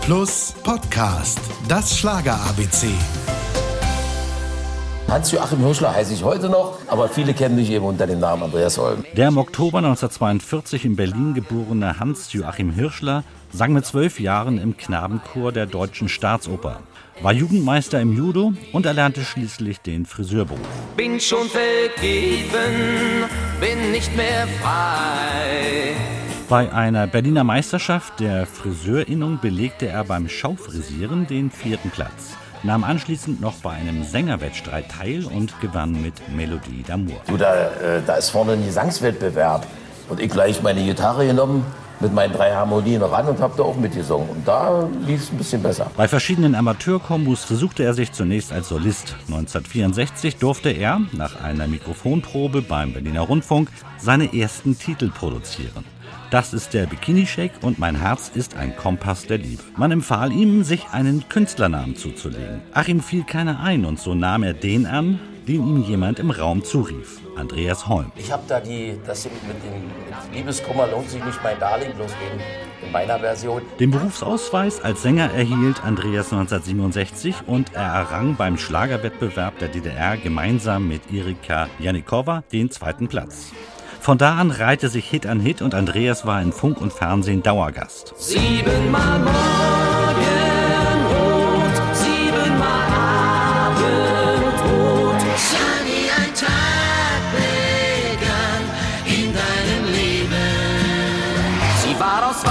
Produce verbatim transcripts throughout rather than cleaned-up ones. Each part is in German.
Plus Podcast. Das Schlager-A B C. Hans-Joachim Hirschler heiße ich heute noch, aber viele kennen mich eben unter dem Namen Andreas Holm. Der im Oktober neunzehnhundertzweiundvierzig in Berlin geborene Hans-Joachim Hirschler sang mit zwölf Jahren im Knabenchor der Deutschen Staatsoper, war Jugendmeister im Judo und erlernte schließlich den Friseurberuf. Bin schon vergeben, bin nicht mehr frei. Bei einer Berliner Meisterschaft der Friseurinnung belegte er beim Schaufrisieren den vierten Platz, nahm anschließend noch bei einem Sängerwettstreit teil und gewann mit Melodie d'Amour. Du, da, äh, da ist vorne ein Gesangswettbewerb und ich gleich meine Gitarre genommen, mit meinen drei Harmonien ran und hab da auch mitgesungen. Und da lief es ein bisschen besser. Bei verschiedenen Amateurkombos versuchte er sich zunächst als Solist. neunzehnhundertvierundsechzig durfte er, nach einer Mikrofonprobe beim Berliner Rundfunk, seine ersten Titel produzieren. Das ist der Bikini-Shake und Mein Herz ist ein Kompass der Liebe. Man empfahl ihm, sich einen Künstlernamen zuzulegen. Ach, ihm fiel keiner ein und so nahm er den an, den ihm jemand im Raum zurief. Andreas Holm. Ich habe da die, das mit dem mit Liebeskummer lohnt sich nicht mein Darling, bloß eben in meiner Version. Den Berufsausweis als Sänger erhielt Andreas neunzehnhundertsiebenundsechzig und er errang beim Schlagerwettbewerb der D D R gemeinsam mit Erika Jannikova den zweiten Platz. Von da an reihte sich Hit an Hit und Andreas war in Funk und Fernsehen Dauergast. Siebenmal Morgenrot, siebenmal Abendrot. Sunny, ein Tag begann in deinem Leben. Sie war aus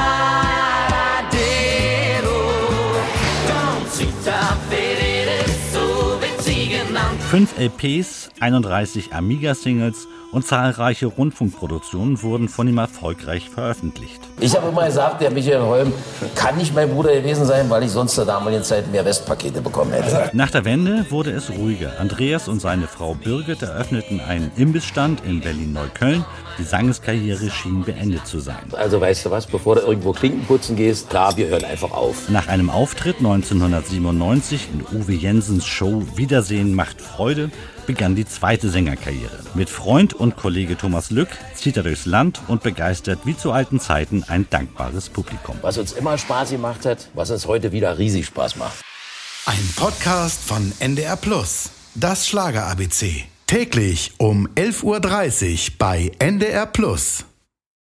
Varadero, Doncita Ferere, so wird sie genannt. Fünf L Ps, einunddreißig Amiga-Singles und zahlreiche Rundfunkproduktionen wurden von ihm erfolgreich veröffentlicht. Ich habe immer gesagt, der Michael Holm kann nicht mein Bruder gewesen sein, weil ich sonst zur damaligen Zeit mehr Westpakete bekommen hätte. Nach der Wende wurde es ruhiger. Andreas und seine Frau Birgit eröffneten einen Imbissstand in Berlin-Neukölln. Die Sangeskarriere schien beendet zu sein. Also weißt du was, bevor du irgendwo Klinken putzen gehst, klar, wir hören einfach auf. Nach einem Auftritt neunzehnhundertsiebenundneunzig in Uwe Jensens Show Wiedersehen macht Freude begann die zweite Sängerkarriere. Mit Freund und Kollege Thomas Lück zieht er durchs Land und begeistert wie zu alten Zeiten ein dankbares Publikum. Was uns immer Spaß gemacht hat, was uns heute wieder riesig Spaß macht. Ein Podcast von N D R Plus. Das Schlager-A B C. Täglich um elf Uhr dreißig bei N D R Plus.